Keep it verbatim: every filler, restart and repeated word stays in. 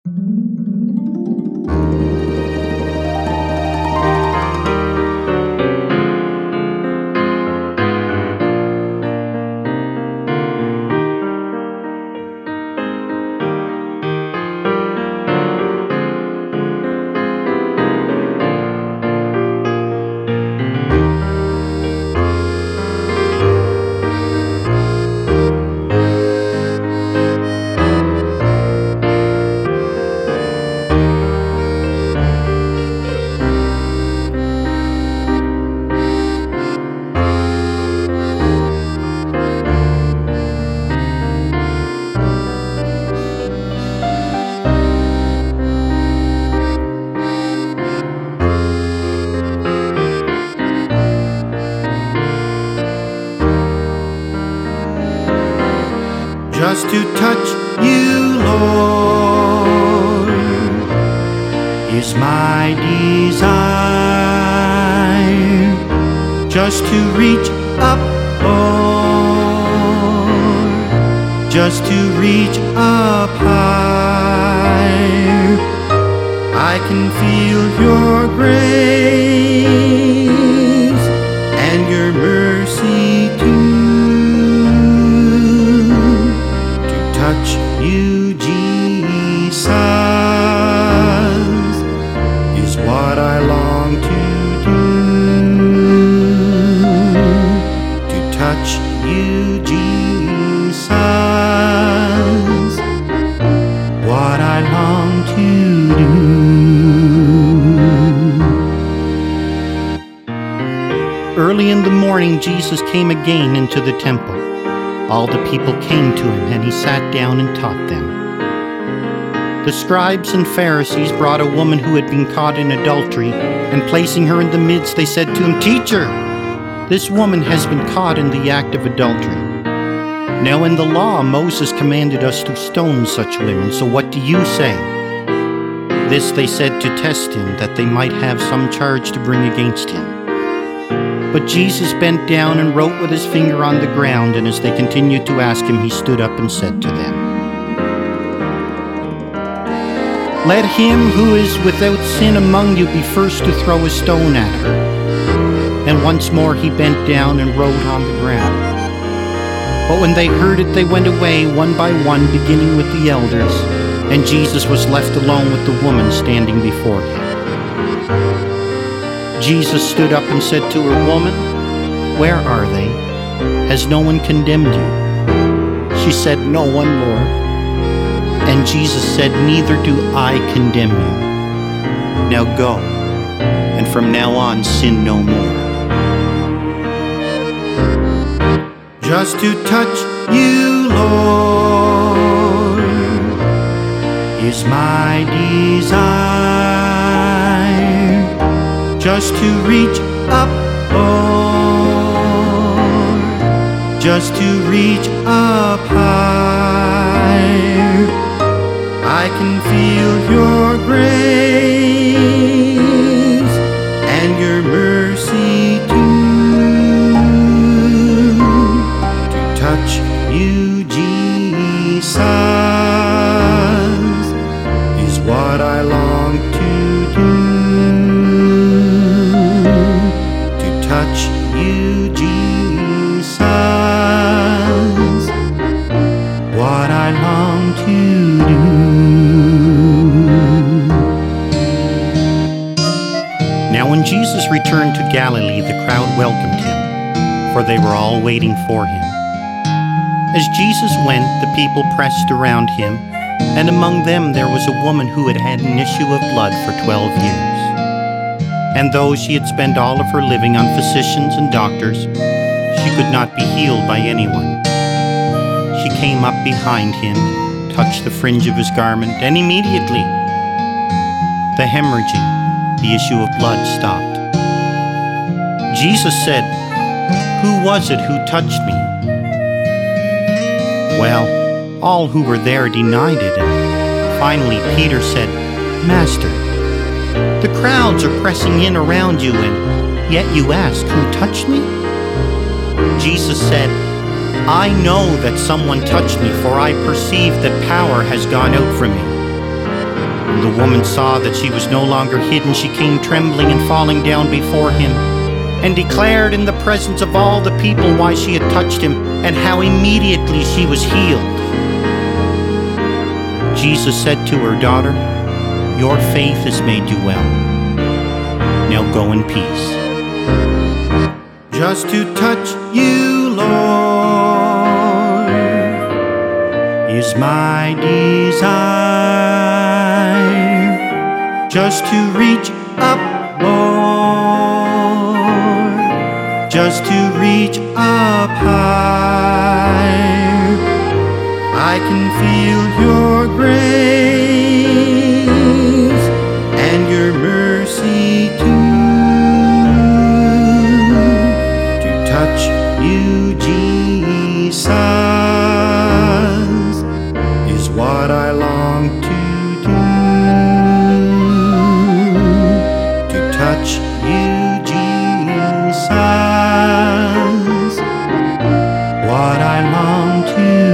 Just to touch you, Lord, is my desire. Just to reach up, Lord, just to reach up higher. I can feel your grace and your mercy too. Touch you, Jesus, is what I long to do. To touch you, Jesus, what I long to do. Early in the morning, Jesus came again into the temple. All the people came to him, and he sat down and taught them. The scribes and Pharisees brought a woman who had been caught in adultery, and placing her in the midst, they said to him, "Teacher, this woman has been caught in the act of adultery. Now in the law, Moses commanded us to stone such women, so what do you say?" This they said to test him, that they might have some charge to bring against him. But Jesus bent down and wrote with his finger on the ground, and as they continued to ask him, he stood up and said to them, "Let him who is without sin among you be first to throw a stone at her." And once more he bent down and wrote on the ground. But when they heard it, they went away one by one, beginning with the elders, and Jesus was left alone with the woman standing before him. Jesus stood up and said to her, "Woman, where are they? Has no one condemned you?" She said, "No one, Lord." And Jesus said, "Neither do I condemn you. Now go, and from now on sin no more." Just to touch you, Lord, is my desire. Just to reach up, Lord, just to reach up higher. I can feel your grace and your mercy too. To touch you, Jesus, is what I long to do. Touch you, Jesus, what I long to do. Now when Jesus returned to Galilee, the crowd welcomed him, for they were all waiting for him. As Jesus went, the people pressed around him, and among them there was a woman who had had an issue of blood for twelve years. And though she had spent all of her living on physicians and doctors, she could not be healed by anyone. She came up behind him, touched the fringe of his garment, and immediately the hemorrhaging, the issue of blood, stopped. Jesus said, "Who was it who touched me?" Well, all who were there denied it, and finally Peter said, "Master, the crowds are pressing in around you, and yet you ask, 'Who touched me?'" Jesus said, "I know that someone touched me, for I perceive that power has gone out from me." When the woman saw that she was no longer hidden, she came trembling and falling down before him, and declared in the presence of all the people why she had touched him, and how immediately she was healed. Jesus said to her, "Daughter, your faith has made you well. Now go in peace." Just to touch you, Lord, is my desire. Just to reach up, Lord, just to reach up high. I can feel your grace and your mercy too. To touch you, Jesus, is what I long to do. To touch you, Jesus, what I long to do.